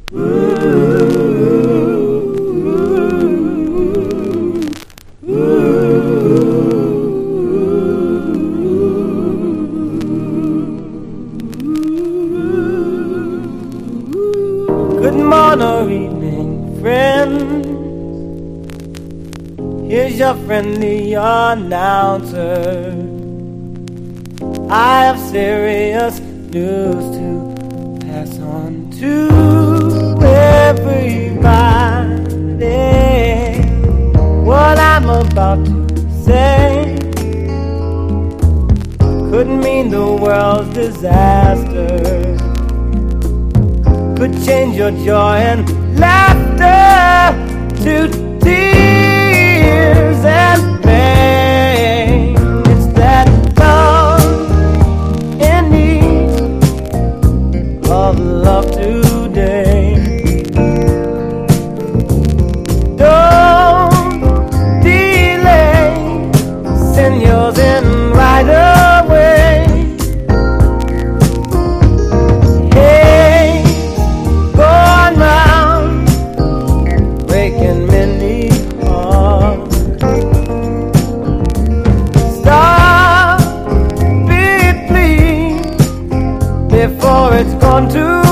Good morning or evening, friend. Here's your friendly announcer. I have serious news to pass on to everybody. What I'm about to say could mean the world's disaster, could change your joy and laughter to tears and pain. It's that love in need of love today. Don't delay, send yours in right away. Hey, going round, breaking many hearts. Stop it, please, before it's gone too